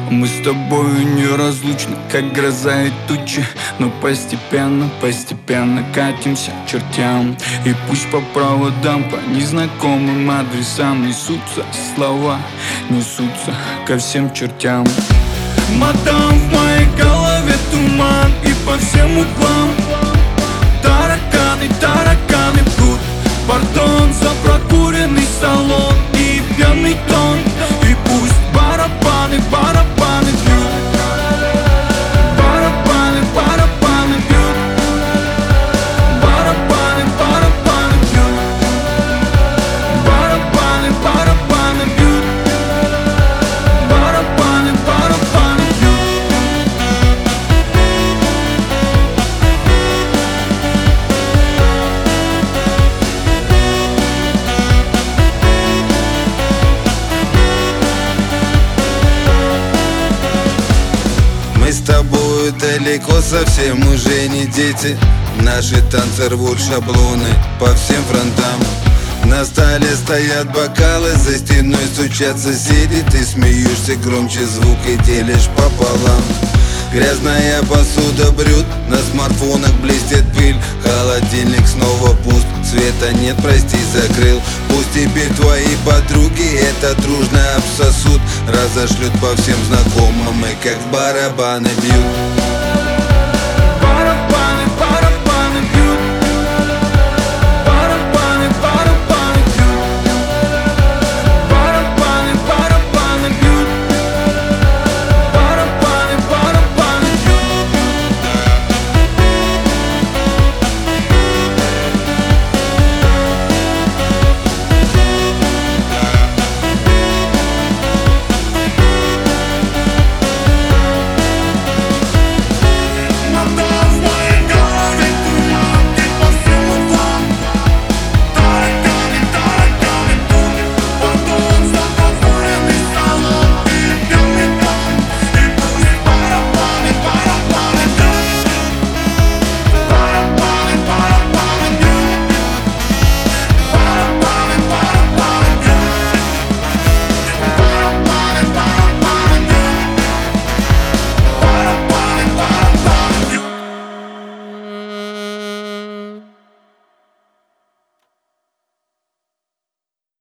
Мы с тобою неразлучны, как гроза и тучи. Но постепенно, постепенно катимся к чертям. И пусть по проводам, по незнакомым адресам несутся слова, несутся ко всем чертям. Мадам, в моей голове туман, и по всем углам тараканы, тараканы прут. Пардон за прокуренный салон и пьяный тон. И пусть барабаны, барабаны бьют, барабаны, барабаны бьют, барабаны, барабаны бьют, барабаны, барабаны бьют, барабаны, барабаны бьют. Мы с тобою далеко совсем уже не дети. Наши танцы рвут шаблоны по всем фронтам. На столе стоят бокалы, за стеной стучат соседи. Ты смеешься громче, звук и делишь пополам. Грязная посуда брют, на смартфонах блестит пыль. Холодильник снова пуст, света нет, прости, закрыл. Пусть теперь твои подруги это дружно обсосут, разошлют по всем знакомым, и как барабаны бьют.